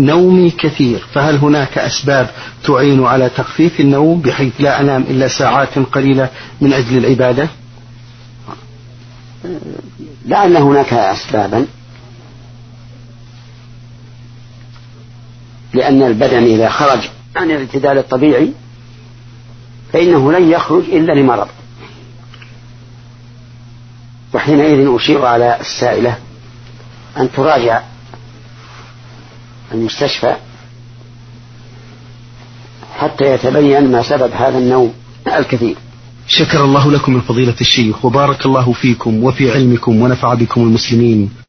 نومي كثير، فهل هناك أسباب تعين على تخفيف النوم بحيث لا أنام إلا ساعات قليلة من أجل العبادة؟ لعل هناك أسبابا، لأن البدن إذا خرج عن الاعتدال الطبيعي فإنه لن يخرج إلا لمرض، وحينئذ أشير على السائلة أن تراجع المستشفى حتى يتبين ما سبب هذا النوم الكثير. شكر الله لكم من فضيلة الشيخ، وبارك الله فيكم وفي علمكم ونفع بكم المسلمين.